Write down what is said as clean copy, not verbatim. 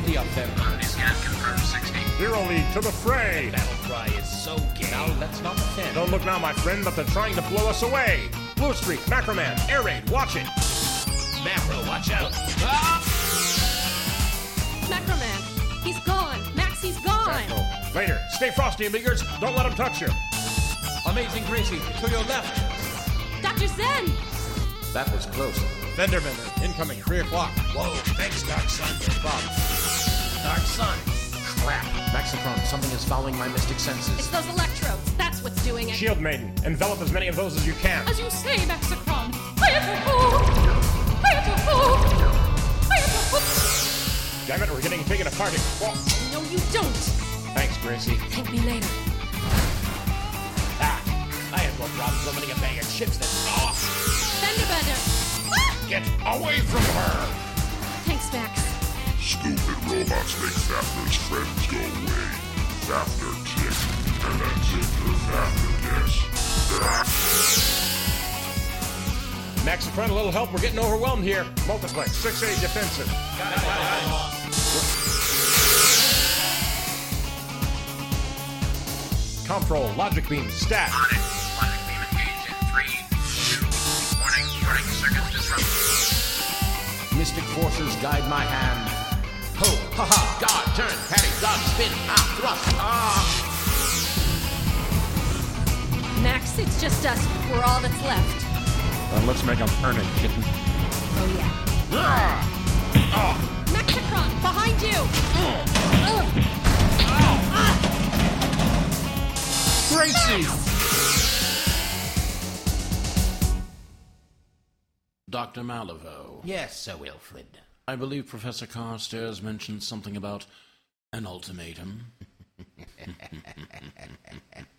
50 of them. Scan confirmed 60. Hero League to the fray! Battle cry is so gay. Now let's not offend. Don't look now, my friend, but they're trying to blow us away. Blue Streak, Macroman, Air Raid, watch it. Macro, watch out. Ah! Macroman, he's gone. Maxie's gone. Later, stay frosty, Leaguers. Don't let them touch you. Amazing Gracie, to your left. Dr. Zen! That was close. Fenderbender, incoming, 3 o'clock. Whoa, thanks, Dark Sun. No problem. Dark Sun. Crap. Maxicron, something is following my mystic senses. It's those electrodes. That's what's doing it. Shield Maiden, envelop as many of those as you can. As you say, Maxicron. Hi-ya-ho-ho! Damn it, we're getting taken apart here. Whoa. No, you don't. Thanks, Gracie. Thank me later. I had more problems opening a bag of chips than... Oh! Fenderbender! Get away from her! Thanks, Max. Stupid robots make Zafner's friends go away. Zafner tick, and then tick to Zafner dish. Maxicron, a little help. We're getting overwhelmed here. Multiplex, 6A defensive. Control, logic beam, stat. On it. Logic beam engaged in 3, 2. Warning, circuits disrupted. Mystic forces guide my hand. Ho, ha ha, dodge, turn, parry, dodge, spin, thrust, Max, it's just us. We're all that's left. Then let's make them earn it, kitten. Oh, yeah. Maxicron, behind you! Gracie! Dr. Malavo. Yes, Sir Wilfred. I believe Professor Carstairs mentioned something about an ultimatum.